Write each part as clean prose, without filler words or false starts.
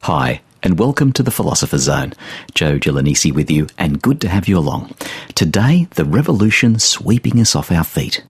Hi, and welcome to the Philosopher's Zone. Joe Gilanisi with you, and good to have you along. Today, the revolution sweeping us off our feet.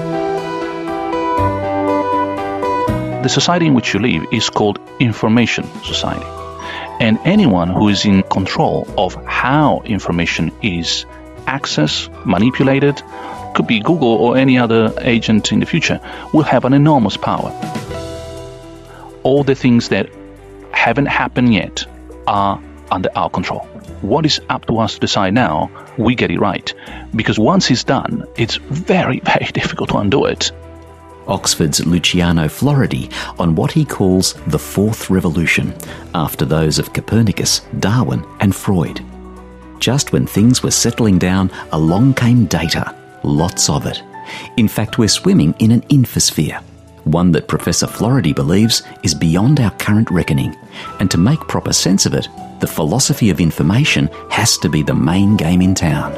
The society in which you live is called information society. And anyone who is in control of how information is accessed, manipulated, could be Google or any other agent in the future, will have an enormous power. All the things that haven't happened yet are under our control. What is up to us to decide now, we get it right. Because once it's done, it's very, very difficult to undo it. Oxford's Luciano Floridi on what he calls the Fourth Revolution, after those of Copernicus, Darwin and Freud. Just when things were settling down, along came data, lots of it. In fact, we're swimming in an infosphere, one that Professor Floridi believes is beyond our current reckoning. And to make proper sense of it, the philosophy of information has to be the main game in town.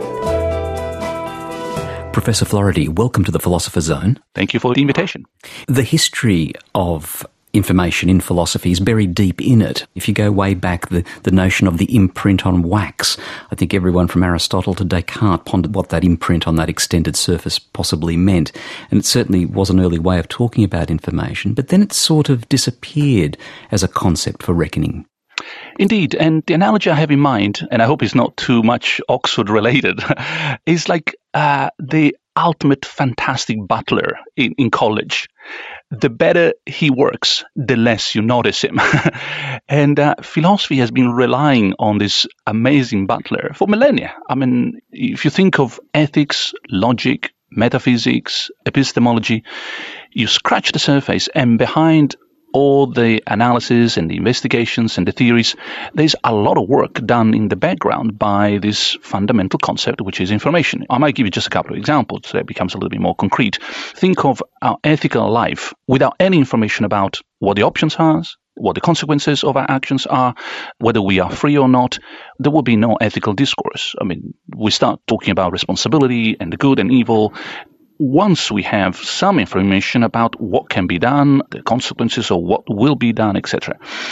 Professor Floridi, welcome to the Philosopher's Zone. Thank you for the invitation. The history of information in philosophy is buried deep in it. If you go way back, the notion of the imprint on wax, I think everyone from Aristotle to Descartes pondered what that imprint on that extended surface possibly meant. And it certainly was an early way of talking about information, but then it sort of disappeared as a concept for reckoning. Indeed, and the analogy I have in mind, and I hope it's not too much Oxford related, is like the ultimate fantastic butler in college. The better he works, the less you notice him. And philosophy has been relying on this amazing butler for millennia. I mean, if you think of ethics, logic, metaphysics, epistemology, you scratch the surface, and behind all the analysis and the investigations and the theories, there's a lot of work done in the background by this fundamental concept, which is information. I might give you just a couple of examples so it becomes a little bit more concrete. Think of our ethical life without any information about what the options are, what the consequences of our actions are, whether we are free or not. There will be no ethical discourse. I mean, we start talking about responsibility and the good and evil once we have some information about what can be done, the consequences of what will be done, etc.,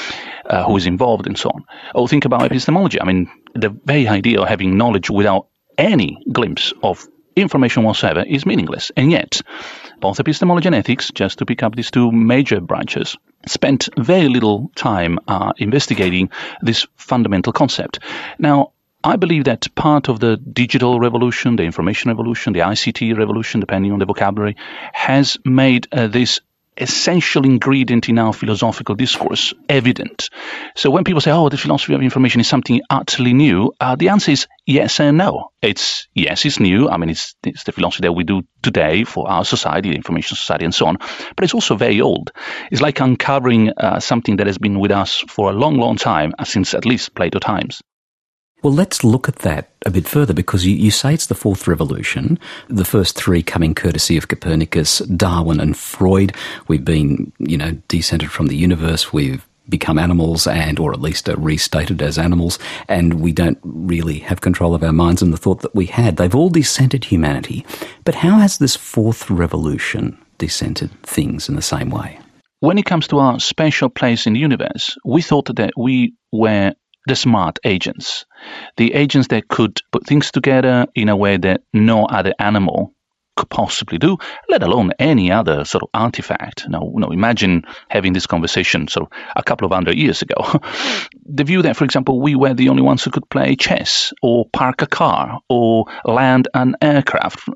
who is involved and so on. Or think about epistemology. I mean, the very idea of having knowledge without any glimpse of information whatsoever is meaningless. And yet, both epistemology and ethics, just to pick up these two major branches, spent very little time investigating this fundamental concept. Now, I believe that part of the digital revolution, the information revolution, the ICT revolution, depending on the vocabulary, has made this essential ingredient in our philosophical discourse evident. So when people say, oh, the philosophy of information is something utterly new, the answer is yes and no. It's new. I mean, it's the philosophy that we do today for our society, the information society and so on. But it's also very old. It's like uncovering something that has been with us for a long, long time, since at least Plato times. Well, let's look at that a bit further, because you say it's the Fourth Revolution, the first three coming courtesy of Copernicus, Darwin and Freud. We've been, descended from the universe. We've become animals, or at least are restated as animals, and we don't really have control of our minds and the thought that we had. They've all descented humanity. But how has this Fourth Revolution descented things in the same way? When it comes to our special place in the universe, we thought that we were the smart agents, the agents that could put things together in a way that no other animal could possibly do, let alone any other sort of artifact. Now, imagine having this conversation a couple of 100 years ago. The view that, for example, we were the only ones who could play chess or park a car or land an aircraft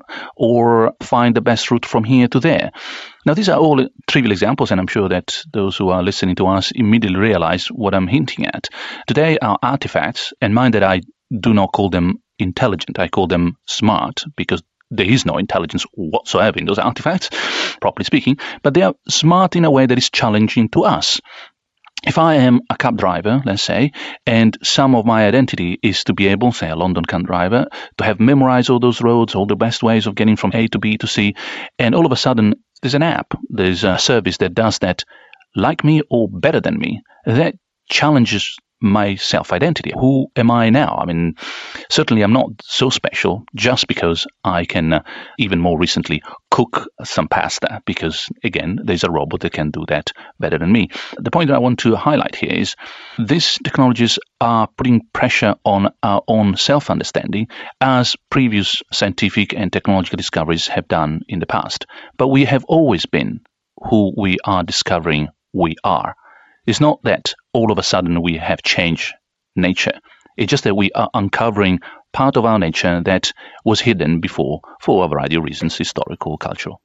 or find the best route from here to there. Now, these are all trivial examples, and I'm sure that those who are listening to us immediately realize what I'm hinting at. Today, our artifacts, and mind that I do not call them intelligent, I call them smart, because there is no intelligence whatsoever in those artifacts, properly speaking, but they are smart in a way that is challenging to us. If I am a cab driver, let's say, and some of my identity is to be able, say a London cab driver, to have memorized all those roads, all the best ways of getting from A to B to C, and all of a sudden there's an app, there's a service that does that like me or better than me, that challenges my self-identity. Who am I now? I mean, certainly I'm not so special just because I can, even more recently, cook some pasta, because, again, there's a robot that can do that better than me. The point that I want to highlight here is these technologies are putting pressure on our own self-understanding, as previous scientific and technological discoveries have done in the past. But we have always been who we are discovering we are. It's not that all of a sudden we have changed nature. It's just that we are uncovering part of our nature that was hidden before for a variety of reasons, historical, cultural.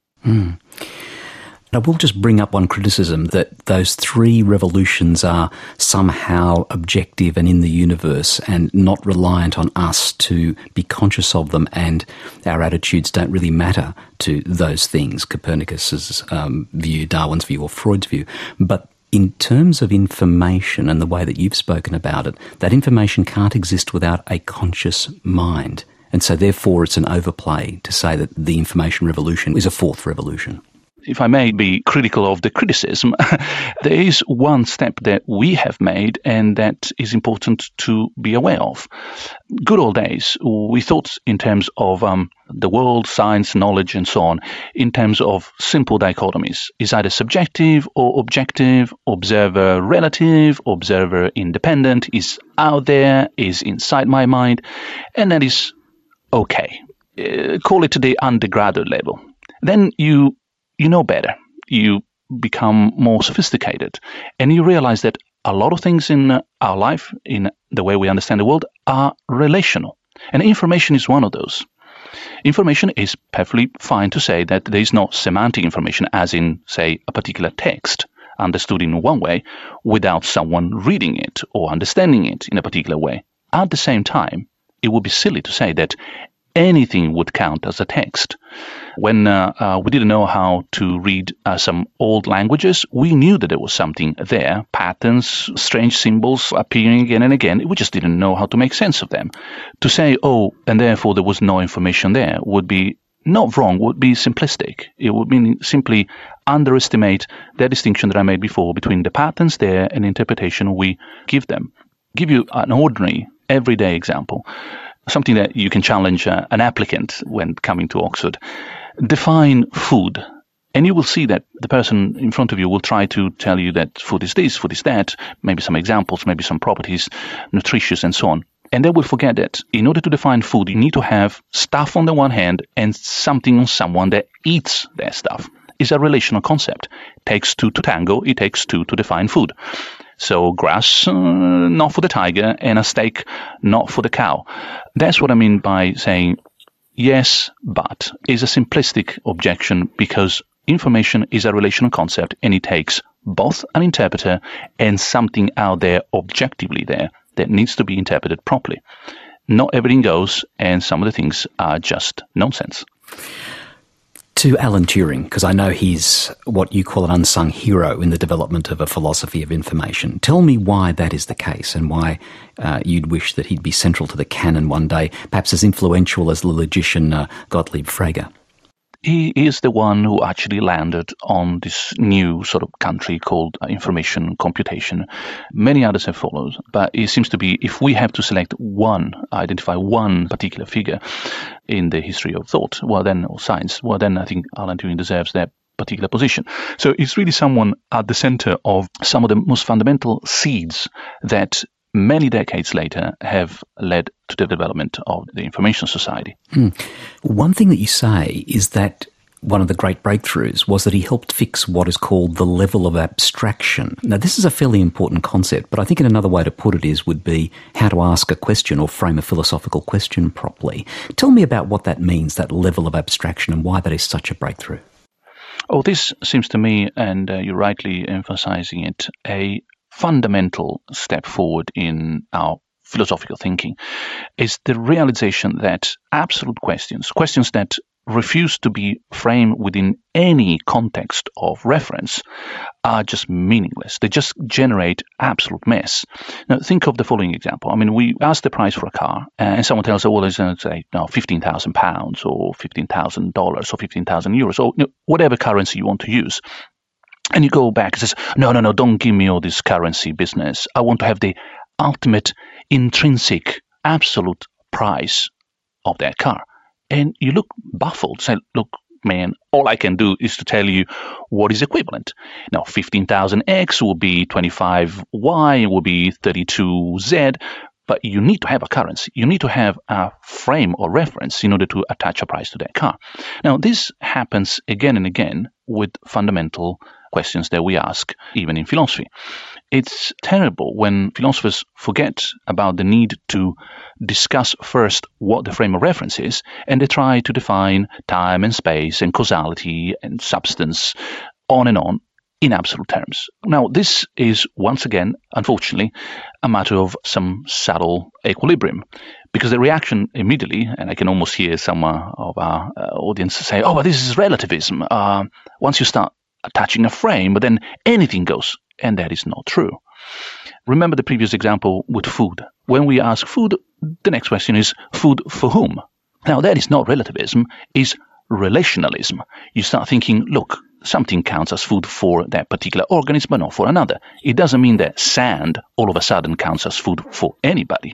Now, we'll just bring up one criticism, that those three revolutions are somehow objective and in the universe and not reliant on us to be conscious of them, and our attitudes don't really matter to those things, Copernicus's view, Darwin's view, or Freud's view. But in terms of information and the way that you've spoken about it, that information can't exist without a conscious mind. And so therefore it's an overplay to say that the information revolution is a fourth revolution. If I may be critical of the criticism, there is one step that we have made and that is important to be aware of. Good old days, we thought in terms of the world, science, knowledge, and so on, in terms of simple dichotomies. Is either subjective or objective, observer relative, observer independent, is out there, is inside my mind, and that is okay. Call it the undergraduate level. Then you know better. You become more sophisticated, and you realize that a lot of things in our life, in the way we understand the world, are relational. And information is one of those. Information is perfectly fine to say that there is no semantic information, as in, say, a particular text understood in one way without someone reading it or understanding it in a particular way. At the same time, it would be silly to say that anything would count as a text. When we didn't know how to read some old languages, we knew that there was something there, patterns, strange symbols appearing again and again. We just didn't know how to make sense of them. To say, oh, and therefore there was no information there, would be not wrong, would be simplistic. It would mean simply underestimate the distinction that I made before between the patterns there and the interpretation we give them. Give you an ordinary, everyday example. Something that you can challenge an applicant when coming to Oxford. Define food, and you will see that the person in front of you will try to tell you that food is this, food is that, maybe some examples, maybe some properties, nutritious and so on. And they will forget that in order to define food, you need to have stuff on the one hand and something on someone that eats their stuff. It's a relational concept. It takes two to tango, it takes two to define food. So grass, not for the tiger, and a steak, not for the cow. That's what I mean by saying yes, but is a simplistic objection, because information is a relational concept and it takes both an interpreter and something out there objectively there that needs to be interpreted properly. Not everything goes, and some of the things are just nonsense. To Alan Turing, because I know he's what you call an unsung hero in the development of a philosophy of information. Tell me why that is the case, and why you'd wish that he'd be central to the canon one day, perhaps as influential as the logician Gottlieb Frege. He is the one who actually landed on this new sort of country called information computation. Many others have followed, but it seems to be, if we have to select one, identify one particular figure in the history of thought, or science, then I think Alan Turing deserves that particular position. So it's really someone at the center of some of the most fundamental seeds that many decades later have led to the development of the information society. One thing that you say is that one of the great breakthroughs was that he helped fix what is called the level of abstraction. Now, this is a fairly important concept, but I think another way to put it would be how to ask a question or frame a philosophical question properly. Tell me about what that means, that level of abstraction, and why that is such a breakthrough. Oh, this seems to me, and you're rightly emphasizing it, a fundamental step forward in our philosophical thinking, is the realization that absolute questions that refuse to be framed within any context of reference, are just meaningless. They just generate absolute mess. Now, think of the following example. I mean, we ask the price for a car, and someone tells us, well, it's say, £15,000 or $15,000 or 15,000 euros, or whatever currency you want to use. And you go back and says, no, don't give me all this currency business. I want to have the ultimate intrinsic absolute price of that car. And you look baffled, say, look, man, all I can do is to tell you what is equivalent. Now, 15,000X will be 25Y, will be 32Z, but you need to have a currency. You need to have a frame or reference in order to attach a price to that car. Now, this happens again and again with fundamental questions that we ask, even in philosophy. It's terrible when philosophers forget about the need to discuss first what the frame of reference is, and they try to define time and space and causality and substance on and on in absolute terms. Now, this is, once again, unfortunately, a matter of some subtle equilibrium, because the reaction immediately, and I can almost hear some of our audience say, oh, but this is relativism. Once you start attaching a frame, but then anything goes. And that is not true. Remember the previous example with food. When we ask food, the next question is food for whom? Now, that is not relativism, it's relationalism. You start thinking, look, something counts as food for that particular organism, but not for another. It doesn't mean that sand all of a sudden counts as food for anybody.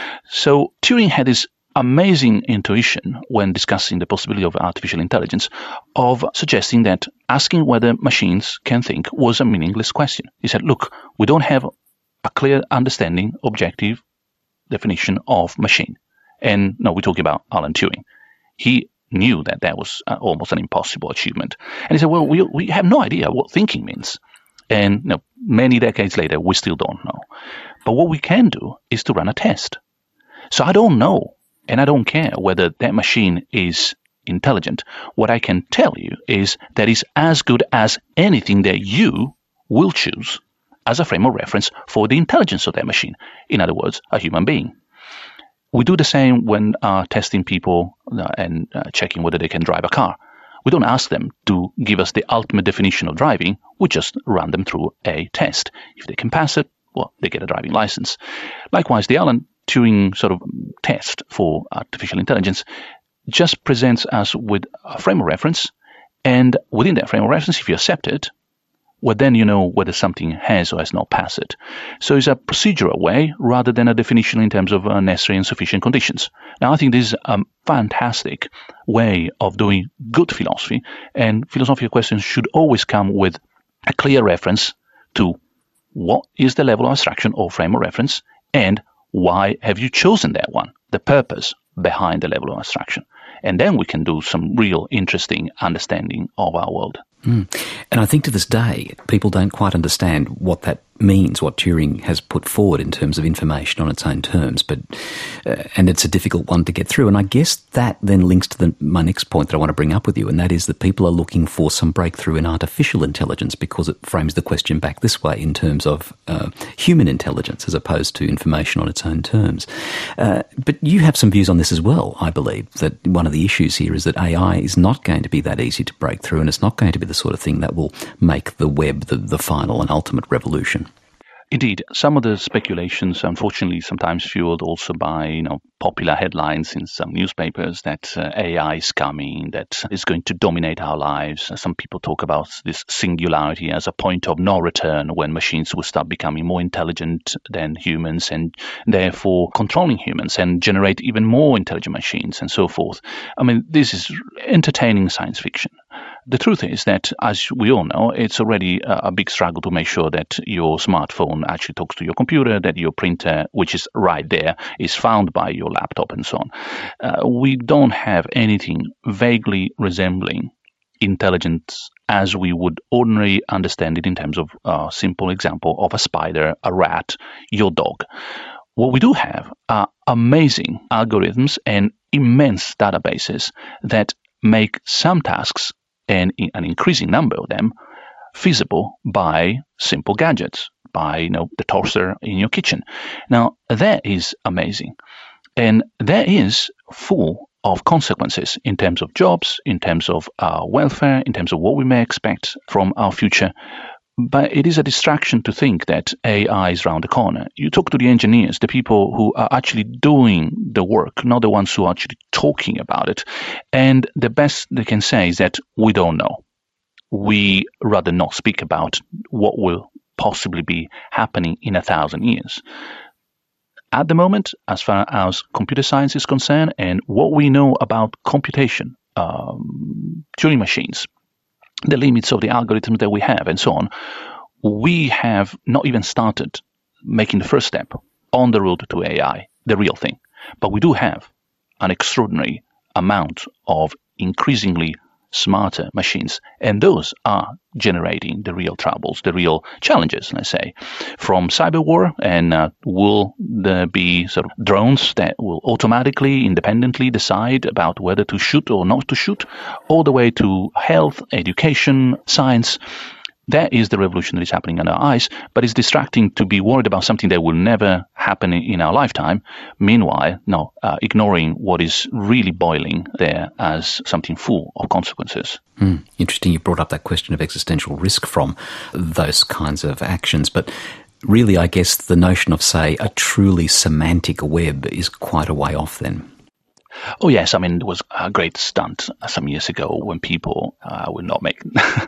So Turing had this amazing intuition when discussing the possibility of artificial intelligence of suggesting that asking whether machines can think was a meaningless question. He said, look, we don't have a clear understanding, objective definition of machine. And no, we're talking about Alan Turing. He knew that that was almost an impossible achievement. And he said, well, we have no idea what thinking means. And many decades later, we still don't know. But what we can do is to run a test. So I don't know. And I don't care whether that machine is intelligent. What I can tell you is that it's as good as anything that you will choose as a frame of reference for the intelligence of that machine. In other words, a human being. We do the same when testing people and checking whether they can drive a car. We don't ask them to give us the ultimate definition of driving. We just run them through a test. If they can pass it, well, they get a driving license. Likewise, the Alan Turing sort of test for artificial intelligence just presents us with a frame of reference, and within that frame of reference, if you accept it, well, then you know whether something has or has not passed it. So it's a procedural way rather than a definition in terms of necessary and sufficient conditions. Now, I think this is a fantastic way of doing good philosophy, and philosophical questions should always come with a clear reference to what is the level of abstraction or frame of reference, and why have you chosen that one? The purpose behind the level of abstraction. And then we can do some real interesting understanding of our world. And I think to this day, people don't quite understand what that means, what Turing has put forward in terms of information on its own terms, but and it's a difficult one to get through. And I guess that then links to my next point that I want to bring up with you, and that is that people are looking for some breakthrough in artificial intelligence because it frames the question back this way in terms of human intelligence as opposed to information on its own terms. But you have some views on this as well, I believe, that one of the issues here is that AI is not going to be that easy to break through, and it's not going to be the sort of thing that will make the web the final and ultimate revolution. Indeed, some of the speculations, unfortunately, sometimes fueled also by popular headlines in some newspapers that AI is coming, that is going to dominate our lives. Some people talk about this singularity as a point of no return when machines will start becoming more intelligent than humans and therefore controlling humans and generate even more intelligent machines and so forth. I mean, this is entertaining science fiction. The truth is that, as we all know, it's already a big struggle to make sure that your smartphone actually talks to your computer, that your printer, which is right there, is found by your laptop and so on. We don't have anything vaguely resembling intelligence as we would ordinarily understand it in terms of a simple example of a spider, a rat, your dog. What we do have are amazing algorithms and immense databases that make some tasks, and an increasing number of them, feasible by simple gadgets, by the toaster in your kitchen. Now, that is amazing. And that is full of consequences in terms of jobs, in terms of our welfare, in terms of what we may expect from our future. But it is a distraction to think that AI is around the corner. You talk to the engineers, the people who are actually doing the work, not the ones who are actually talking about it. And the best they can say is that we don't know. We rather not speak about what will possibly be happening in 1,000 years. At the moment, as far as computer science is concerned and what we know about computation, Turing machines, the limits of the algorithms that we have and so on, we have not even started making the first step on the road to AI, the real thing. But we do have an extraordinary amount of increasingly smarter machines, and those are generating the real troubles, the real challenges, let's say, from cyber war, and will there be sort of drones that will automatically, independently decide about whether to shoot or not to shoot, all the way to health, education, science. That is the revolution that is happening under our eyes, but it's distracting to be worried about something that will never happen in our lifetime. Meanwhile, ignoring what is really boiling there as something full of consequences. Interesting you brought up that question of existential risk from those kinds of actions, but really I guess the notion of, say, a truly semantic web is quite a way off then. Oh, yes. I mean, there was a great stunt some years ago when people, I will not make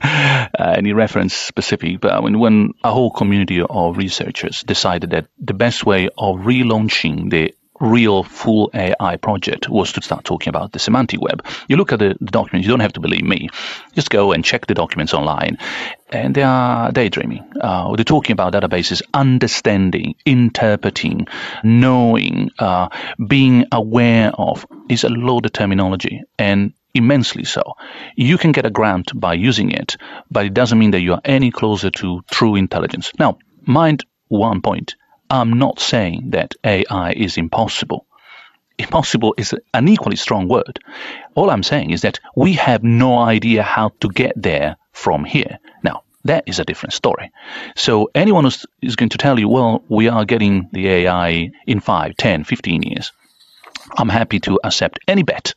any reference specific, but when a whole community of researchers decided that the best way of relaunching the real full AI project was to start talking about the semantic web. You look at the documents, you don't have to believe me. Just go and check the documents online, and they are daydreaming. They're talking about databases, understanding, interpreting, knowing, being aware of is a loaded terminology, and immensely so. You can get a grant by using it, but it doesn't mean that you are any closer to true intelligence. Now, mind one point. I'm not saying that AI is impossible. Impossible is an equally strong word. All I'm saying is that we have no idea how to get there from here. Now, that is a different story. So anyone who is going to tell you, well, we are getting the AI in 5, 10, 15 years, I'm happy to accept any bet.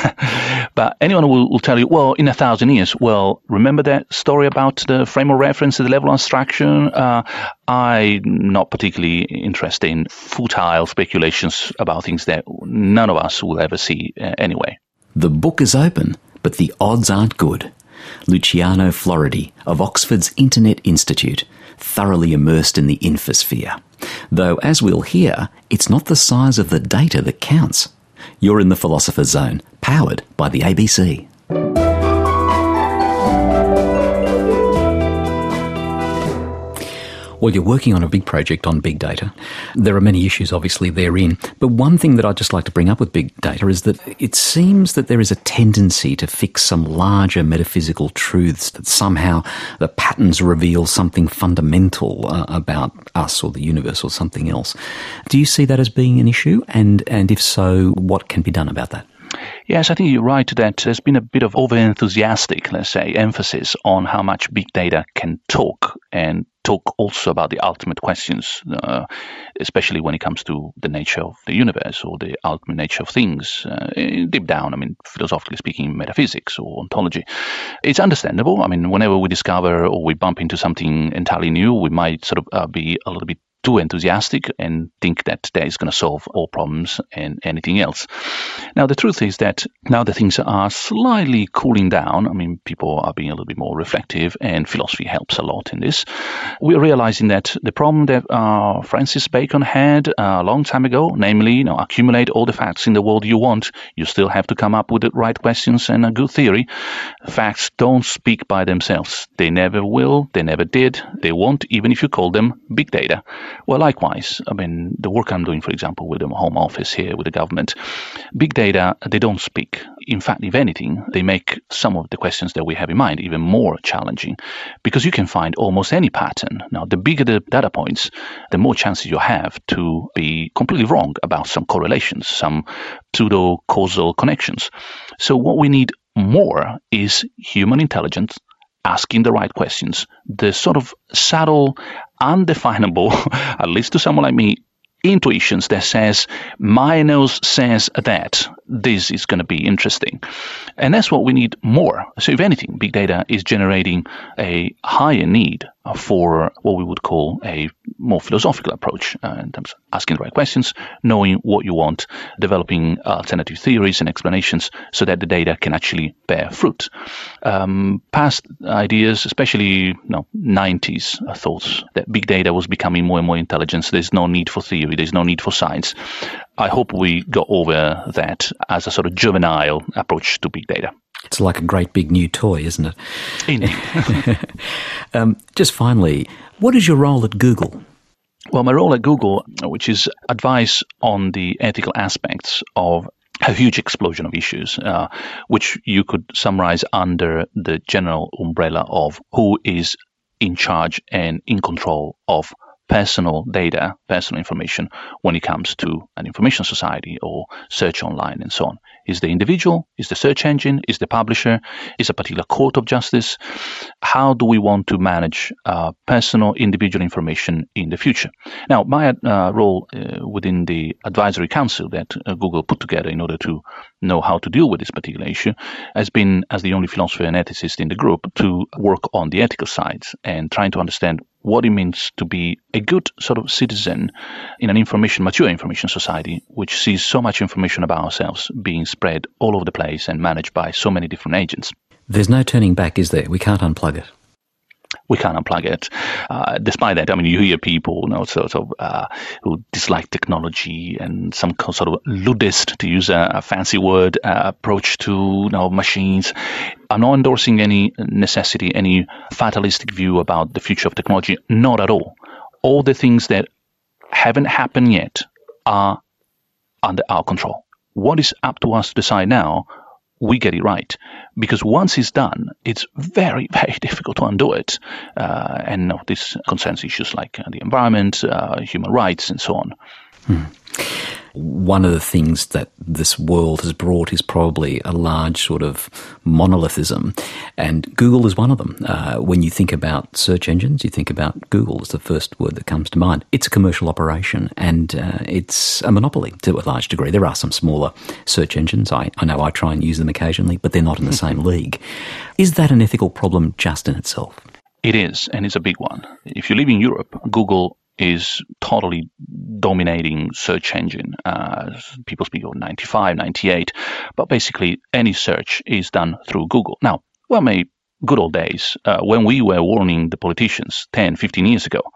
But anyone who will tell you, well, in 1,000 years, well, remember that story about the frame of reference, the level of abstraction? I'm not particularly interested in futile speculations about things that none of us will ever see anyway. The book is open, but the odds aren't good. Luciano Floridi of Oxford's Internet Institute, thoroughly immersed in the infosphere. Though, as we'll hear, it's not the size of the data that counts. You're in the Philosopher's Zone, powered by the ABC. Well, you're working on a big project on big data. There are many issues, obviously, therein. But one thing that I'd just like to bring up with big data is that it seems that there is a tendency to fix some larger metaphysical truths, that somehow the patterns reveal something fundamental about us or the universe or something else. Do you see that as being an issue? And if so, what can be done about that? Yes, I think you're right that there's been a bit of over-enthusiastic, let's say, emphasis on how much big data can talk, and talk also about the ultimate questions, especially when it comes to the nature of the universe or the ultimate nature of things. Deep down, I mean, philosophically speaking, metaphysics or ontology. It's understandable. I mean, whenever we discover or we bump into something entirely new, we might sort of be a little bit too enthusiastic and think that that is going to solve all problems and anything else. Now, the truth is that now that things are slightly cooling down, I mean, people are being a little bit more reflective, and philosophy helps a lot in this. We're realizing that the problem that Francis Bacon had a long time ago, namely, accumulate all the facts in the world you want, you still have to come up with the right questions and a good theory. Facts don't speak by themselves. They never will, they never did, they won't, even if you call them big data. Well, likewise, I mean, the work I'm doing, for example, with the Home Office here, with the government, big data, they don't speak. In fact, if anything, they make some of the questions that we have in mind even more challenging, because you can find almost any pattern. Now, the bigger the data points, the more chances you have to be completely wrong about some correlations, some pseudo-causal connections. So what we need more is human intelligence, asking the right questions, the sort of subtle, undefinable, at least to someone like me, intuitions that says, my nose says that, this is going to be interesting. And that's what we need more. So if anything, big data is generating a higher need for what we would call a more philosophical approach in terms of asking the right questions, knowing what you want, developing alternative theories and explanations so that the data can actually bear fruit. Past ideas, especially 90s thoughts that big data was becoming more and more intelligent. So there's no need for theory, there's no need for science. I hope we got over that as a sort of juvenile approach to big data. It's like a great big new toy, isn't it? Indeed. Just finally, what is your role at Google? Well, my role at Google, which is advice on the ethical aspects of a huge explosion of issues, which you could summarize under the general umbrella of who is in charge and in control of personal data, personal information when it comes to an information society or search online and so on. Is the individual, is the search engine, is the publisher, is a particular court of justice? How do we want to manage personal individual information in the future? Now, my role within the advisory council that Google put together in order to know how to deal with this particular issue has been, as the only philosopher and ethicist in the group, to work on the ethical sides and trying to understand what it means to be a good sort of citizen in an mature information society, which sees so much information about ourselves being spread all over the place and managed by so many different agents. There's no turning back, is there? We can't unplug it. We can't unplug it. Despite that, I mean, you hear people, who dislike technology and some sort of ludist, to use a fancy word, approach to machines. I'm not endorsing any necessity, any fatalistic view about the future of technology. Not at all. All the things that haven't happened yet are under our control. What is up to us to decide now? We get it right. Because once it's done, it's very, very difficult to undo it. And this concerns issues like the environment, human rights, and so on. One of the things that this world has brought is probably a large sort of monolithism, and Google is one of them. When you think about search engines, you think about Google is the first word that comes to mind. It's a commercial operation, and it's a monopoly to a large degree. There are some smaller search engines. I know I try and use them occasionally, but they're not in the same league. Is that an ethical problem just in itself? It is, and it's a big one. If you live in Europe, Google is totally dominating search engine. People speak of 95, 98, but basically any search is done through Google. Now, good old days, when we were warning the politicians 10, 15 years ago,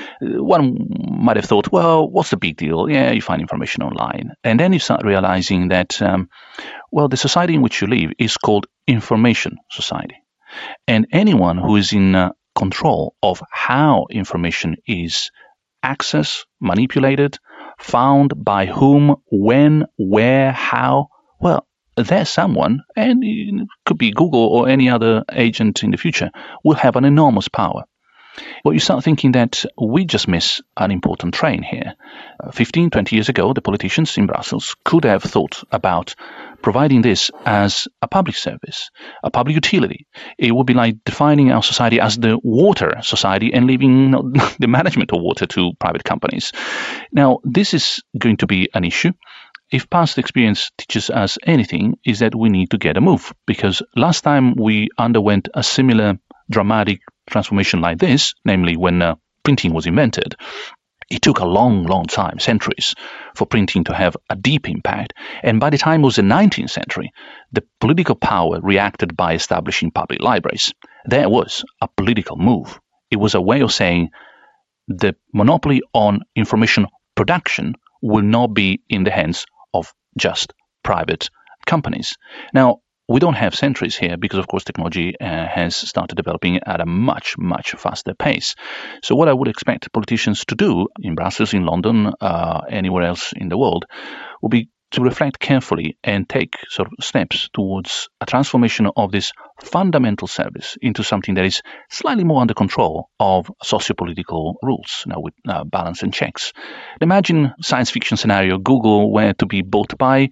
one might have thought, well, what's the big deal? Yeah, you find information online. And then you start realizing that, the society in which you live is called information society. And anyone who is in control of how information is accessed, manipulated, found by whom, when, where, how, there's someone, and it could be Google or any other agent in the future, will have an enormous power. Well, you start thinking that we just miss an important train here. 15, 20 years ago, the politicians in Brussels could have thought about providing this as a public service, a public utility. It would be like defining our society as the water society and leaving the management of water to private companies. Now, this is going to be an issue. If past experience teaches us anything, is that we need to get a move, because last time we underwent a similar dramatic transformation like this, namely when printing was invented, it took a long, long time, centuries, for printing to have a deep impact. And by the time it was the 19th century, the political power reacted by establishing public libraries. That was a political move. It was a way of saying the monopoly on information production will not be in the hands of just private companies. Now, we don't have centuries here because, of course, technology has started developing at a much, much faster pace. So what I would expect politicians to do in Brussels, in London, anywhere else in the world, will be to reflect carefully and take sort of steps towards a transformation of this fundamental service into something that is slightly more under control of socio-political rules, now with balance and checks. Imagine science fiction scenario, Google were to be bought by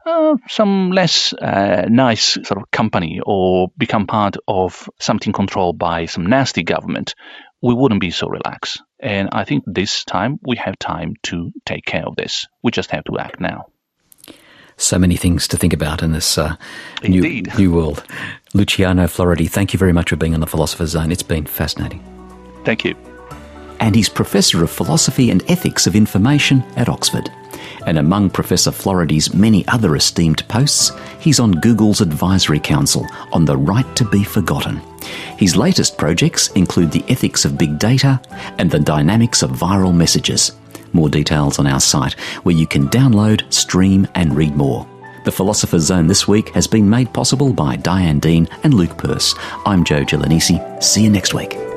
some less nice sort of company or become part of something controlled by some nasty government. We wouldn't be so relaxed. And I think this time we have time to take care of this. We just have to act now. So many things to think about in this new world. Luciano Floridi, thank you very much for being on the Philosopher's Zone. It's been fascinating. Thank you. And he's Professor of Philosophy and Ethics of Information at Oxford. And among Professor Floridi's many other esteemed posts, he's on Google's Advisory Council on the right to be forgotten. His latest projects include the ethics of big data and the dynamics of viral messages. More details on our site, where you can download, stream and read more. The Philosopher's Zone this week has been made possible by Diane Dean and Luke Purse. I'm Joe Gilanisi. See you next week.